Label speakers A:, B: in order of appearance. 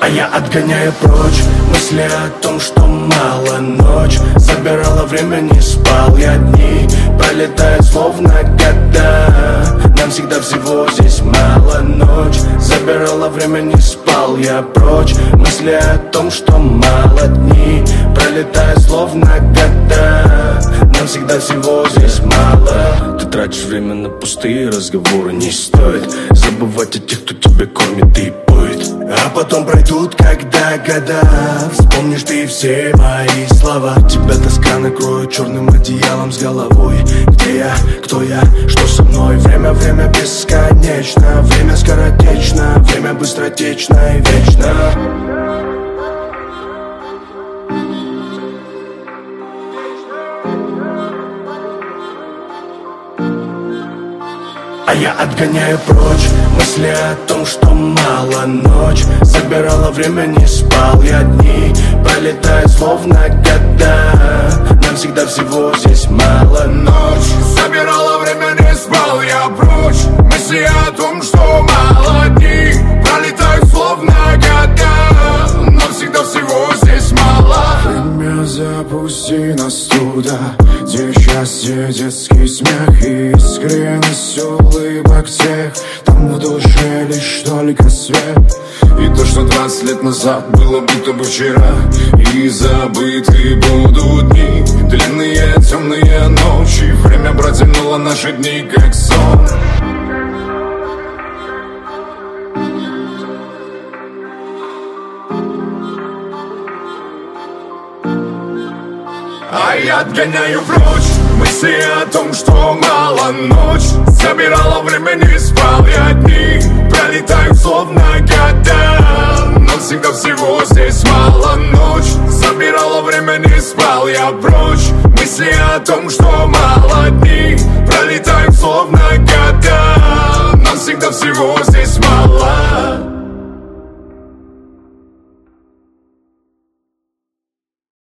A: я отгоняю прочь мысли о том, что мало. Ночь забирала время, не спал я. Дни пролетают словно года. Нам всегда всего здесь мало. Ночь забирала время, не спал я. Прочь мысли о том, что мало. Дни пролетают словно года. Нам всегда всего здесь мало. Ты тратишь время на пустые разговоры. Не стоит забывать о тех, кто тебя кормит и поет. А потом пройдут, когда года, вспомнишь ты все мои слова. Тебя тоска накроет черным одеялом с головой. Где я, кто я, что со мной? Время, время бесконечно. Время скоротечно, время быстротечно и вечно. А я отгоняю прочь мысли о том, что мало. Ночь забирала время, не спал я. Дни пролетают словно года. Нам всегда всего здесь мало.
B: Ночь забирала время, не спал я. Прочь мысли о том, что мало. Дни пролетают словно года. Нам всегда всего здесь мало.
C: Время запусти нас туда, где счастье, детский смех и искренность улыбок тех. Там в душе лишь только свет.
B: И то, что 20 лет назад было будто бы вчера, и забыты будут дни. Длинные темные ночи. Время протянуло наши дни как сон. А я отгоняю прочь мысли о том, что мало. Ночь забирала время, не спал я. Дни пролетают словно года. Но всегда всего здесь мало. Ночь забирала время, не спал я. Прочь мысли о том, что мало. Дни пролетают словно года. Но всегда всего здесь мало.